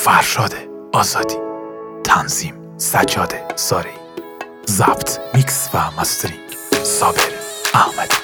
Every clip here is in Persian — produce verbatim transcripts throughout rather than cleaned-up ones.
فرشاد آزادی، تنظیم سجاد زارعی، ضبط میکس و مسترینگ صابر احمدی.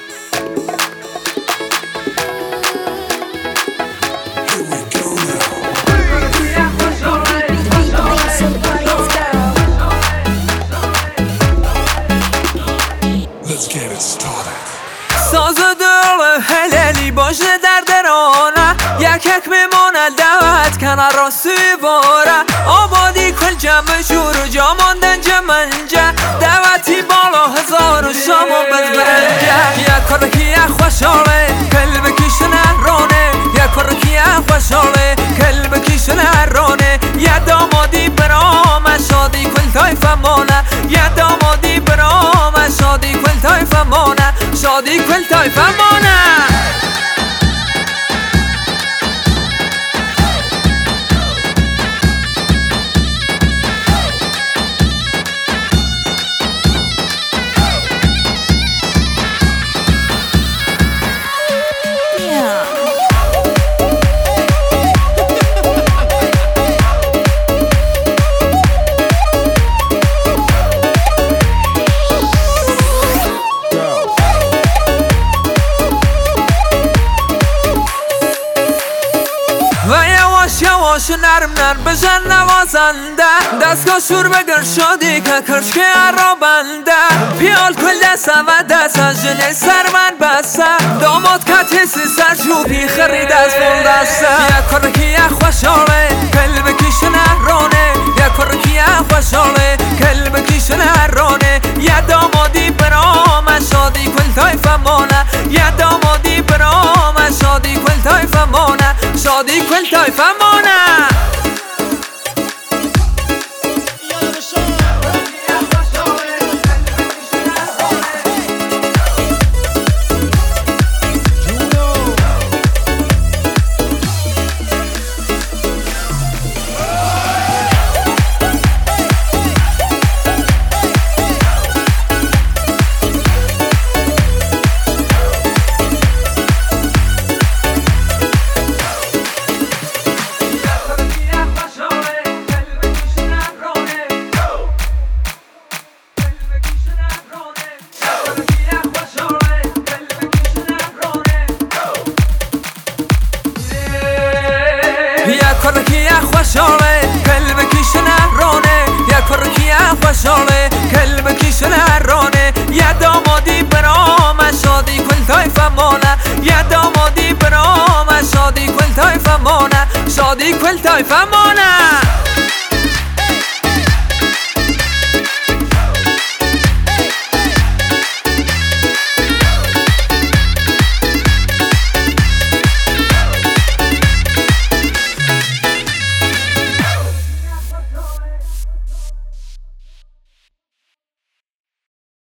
ساز دل هلالی باشه در درانه یک یک میمونه دوت کنه راستی باره آبادی کل جمع شور و جا ماندن جمنجه دوتی بالا هزار و شما بزبرنجه یک کرکی یک خوشاله کل بکیش نهرانه یک کرکی یک خوشاله کل بکیش نهرانه یه دامادی برام شادی کل تایف مانه یه دامادی برام شادی کل تایف مانه شادی کل تایف مانه. یواش نرم نرم بزن نوازنده دستگاه شور بگر شادی که کرشکه را بنده پیال کل دسته و دست از جنه سر من بسته داماد که تیسی سر شوپی خرید از بول دسته یک کرکی یک خوشاله کل بکیش نهرانه یک کرکی یک خوشاله کل بکیش نهرانه یه دامادی برام شادی کل تایف مانه یه دامادی برام شادی کل تایف مانه شادی کل تایف مانه. یک کرکی یک خوشاله کل بکیش نهرانه یک کرکی یک خوشاله کل بکیش نهرانه یه دامادی برام شادی کل تایف مانه یه دامادی برام شادی کل تایف مانه شادی کل تایف مانه.